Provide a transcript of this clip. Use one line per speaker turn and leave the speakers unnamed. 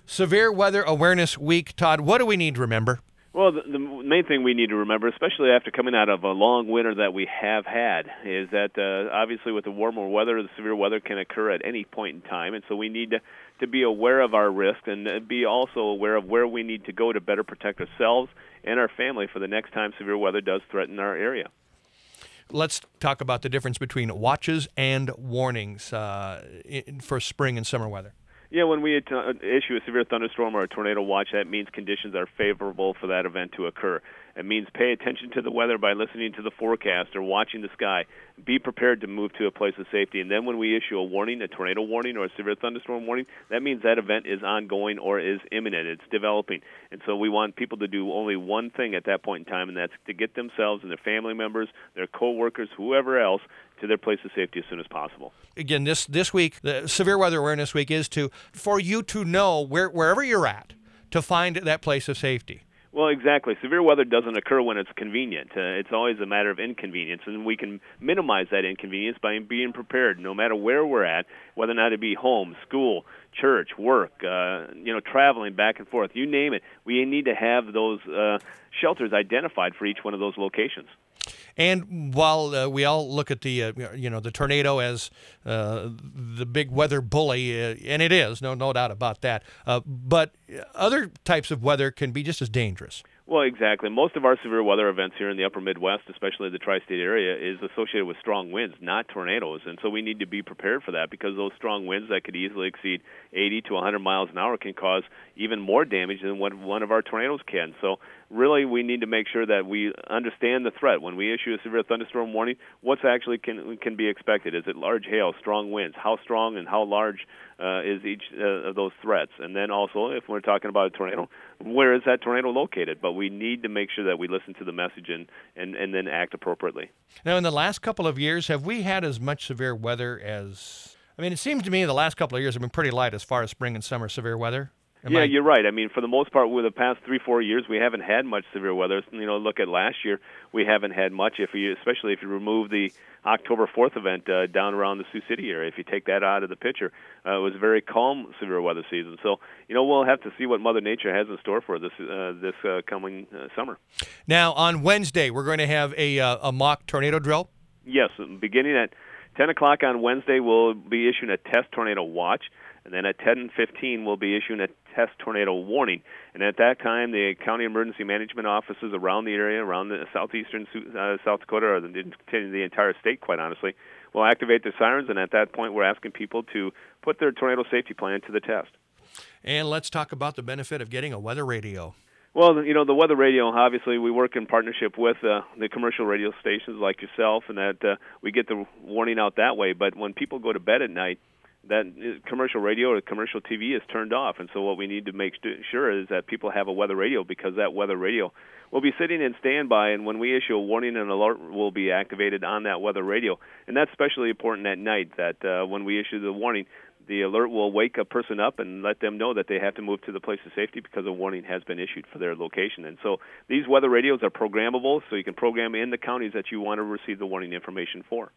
Severe Weather Awareness Week. Todd, what do we need to remember?
Well, the main thing we need to remember, especially after coming out of a long winter that we have had, is that obviously with the warmer weather, the severe weather can occur at any point in time, and so we need to be aware of our risk and be also aware of where we need to go to better protect ourselves and our family for the next time severe weather does threaten our area.
Let's talk about the difference between watches and warnings for spring and summer weather.
Yeah, when we issue a severe thunderstorm or a tornado watch, that means conditions are favorable for that event to occur. It means pay attention to the weather by listening to the forecast or watching the sky. Be prepared to move to a place of safety. And then when we issue a warning, a tornado warning or a severe thunderstorm warning, that means that event is ongoing or is imminent. It's developing. And so we want people to do only one thing at that point in time, and that's to get themselves and their family members, their coworkers, whoever else, to their place of safety as soon as possible.
Again, this week, the Severe Weather Awareness Week is for you to know wherever you're at to find that place of safety.
Well, exactly. Severe weather doesn't occur when it's convenient. It's always a matter of inconvenience, and we can minimize that inconvenience by being prepared no matter where we're at, whether or not it be home, school, church, work, traveling back and forth. You name it. We need to have those shelters identified for each one of those locations.
And while we all look at the tornado as the big weather bully, and it is, no doubt about that, but other types of weather can be just as dangerous.
Well, exactly. Most of our severe weather events here in the upper Midwest, especially the tri-state area, is associated with strong winds, not tornadoes. And so we need to be prepared for that because those strong winds that could easily exceed 80 to 100 miles an hour can cause even more damage than what one of our tornadoes can. So really we need to make sure that we understand the threat. When we issue a severe thunderstorm warning, what's actually can be expected? Is it large hail, strong winds? How strong and how large is each of those threats? And then also, if we're talking about a tornado, where is that tornado located? But we need to make sure that we listen to the message and then act appropriately.
Now, in the last couple of years, have we had as much severe weather as... I mean, it seems to me the last couple of years have been pretty light as far as spring and summer severe weather.
You're right. I mean, for the most part, with the past 3-4 years, we haven't had much severe weather. Look at last year, we haven't had much. Especially if you remove the October 4th event down around the Sioux City area, if you take that out of the picture, it was a very calm severe weather season. So, we'll have to see what Mother Nature has in store for this coming summer.
Now, on Wednesday, we're going to have a mock tornado drill.
Yes, beginning at 10 o'clock on Wednesday, we'll be issuing a test tornado watch. And then at 10:15, we'll be issuing a test tornado warning. And at that time, the county emergency management offices around the area, around the southeastern South Dakota, or the entire state, quite honestly, will activate their sirens. And at that point, we're asking people to put their tornado safety plan to the test.
And let's talk about the benefit of getting a weather radio.
Well, the weather radio, obviously, we work in partnership with the commercial radio stations like yourself, and that we get the warning out that way. But when people go to bed at night, that commercial radio or commercial TV is turned off. And so what we need to make sure is that people have a weather radio, because that weather radio will be sitting in standby, and when we issue a warning, an alert will be activated on that weather radio. And that's especially important at night, that when we issue the warning, the alert will wake a person up and let them know that they have to move to the place of safety because a warning has been issued for their location. And so these weather radios are programmable, so you can program in the counties that you want to receive the warning information for.